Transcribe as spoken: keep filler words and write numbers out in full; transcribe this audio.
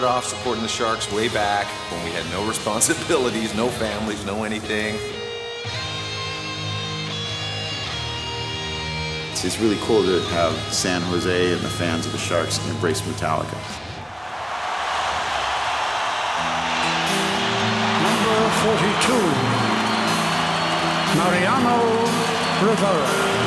off supporting the Sharks way back when we had no responsibilities, no families, no anything. It's really cool to have San Jose and the fans of the Sharks embrace Metallica. Number forty-two, Mariano Rivera.